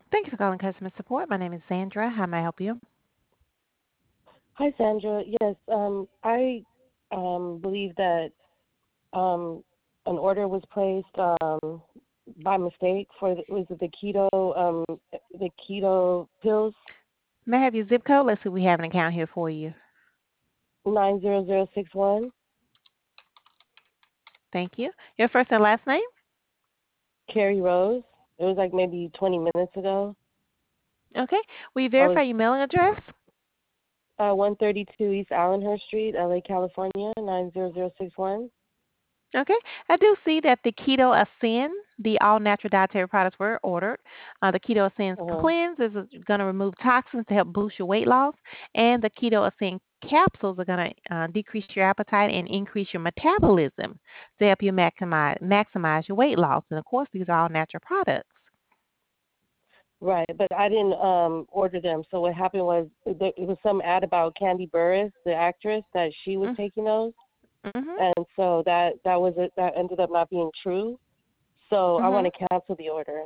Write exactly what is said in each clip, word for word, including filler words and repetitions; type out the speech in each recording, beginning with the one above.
Thank you for calling customer support. My name is Sandra. How may I help you? Hi, Sandra. Yes, um, I um, believe that um, an order was placed um, by mistake for the, was it the keto um, the keto pills May I have your zip code? Let's see if we have an account here for you. nine zero zero six one. Thank you. Your first and last name? Carrie Rose. It was like maybe twenty minutes ago. Okay. Will you I verify was your mailing address? uh, one thirty-two East Allenhurst Street, L A, California nine zero zero six one. Okay. I do see that the Keto Ascend, the all natural dietary products were ordered. Uh, the Keto Ascend Uh-huh. Cleanse is going to remove toxins to help boost your weight loss. And the Keto Ascend capsules are going to uh, decrease your appetite and increase your metabolism to help you maximize, maximize your weight loss. And of course, these are all natural products. Right, but I didn't um order them. So what happened was there, it was some ad about Candy Burris, the actress, that she was taking those. Mm-hmm. And so that that was it. That ended up not being true. So I Mm-hmm. want to cancel the order.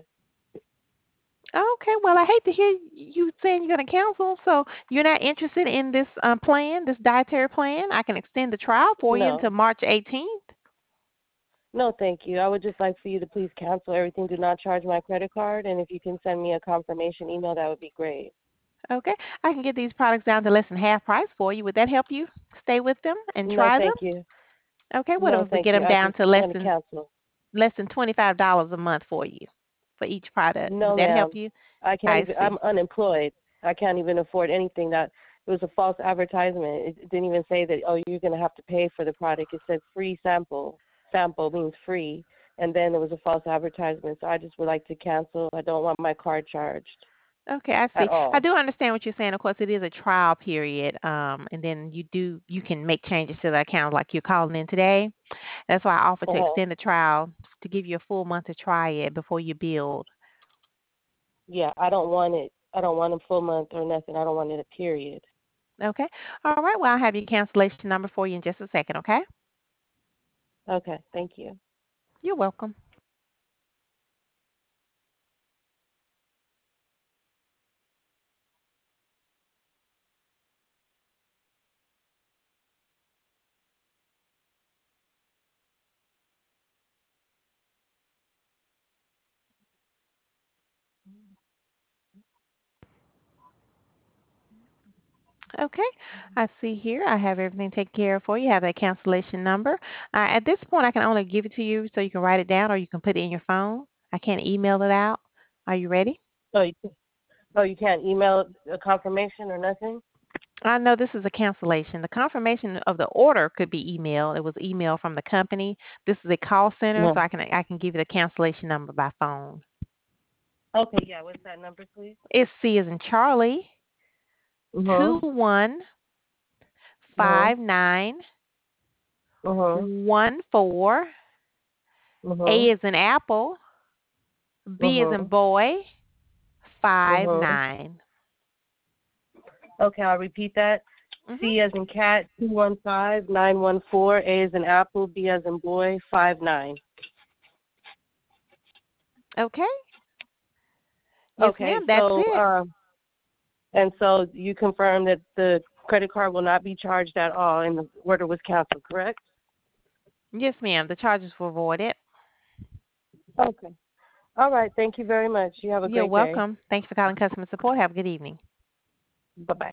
Okay, well, I hate to hear you saying you're going to cancel. So you're not interested in this um, plan, this dietary plan? I can extend the trial for you until No, March eighteenth. no, thank you. I would just like for you to please cancel everything. Do not charge my credit card, and if you can send me a confirmation email, that would be great. Okay, I can get these products down to less than half price for you. Would that help you stay with them and No, try them? thank you. Okay, what No, if we thank get you. them I down just to less want to than cancel. less than twenty five dollars a month for you for each product? Would No, that help ma'am. you? I can't I even. see. I'm unemployed. I can't even afford anything. That it was a false advertisement. It didn't even say that. Oh, you're going to have to pay for the product. It said free sample. Sample means free, and then it was a false advertisement. So I just would like to cancel. I don't want my card charged Okay, I at see. I all. do understand what you're saying. Of course, it is a trial period, um, and then you do you can make changes to the account like you're calling in today. That's why I offer to Uh-huh. extend the trial to give you a full month to try it before you build. Yeah, I don't want it. I don't want a full month or nothing. I don't want it a period. Okay. All right. Well, I'll have your cancellation number for you in just a second. Okay. Okay, thank you. You're welcome. Okay. I see here. I have everything taken care of for you. I have that cancellation number. Uh, at this point, I can only give it to you so you can write it down or you can put it in your phone. I can't email it out. Are you ready? Oh, you, oh, you can't email a confirmation or nothing? I know this is a cancellation. The confirmation of the order could be emailed. It was emailed from the company. This is a call center, so No. I can I can give you the cancellation number by phone. Okay, yeah. What's that number, please? It's C as in Charlie, two Mhm. one Mhm. five nine Mhm. one four. A Mhm. as in Apple, B as in Mhm. boy, five Mhm. nine. Okay, I'll repeat that. Mhm. C as in cat, two one five nine one four. A as in apple, B as in boy, five nine. Okay. Yes, Okay, ma'am. That's so it. um, and so you confirm that the credit card will not be charged at all, and the order was canceled, correct? Yes, ma'am. The charges were voided. Okay. All right. Thank you very much. You have a You're great day. welcome. Thanks for calling customer support. Have a good evening. Bye bye.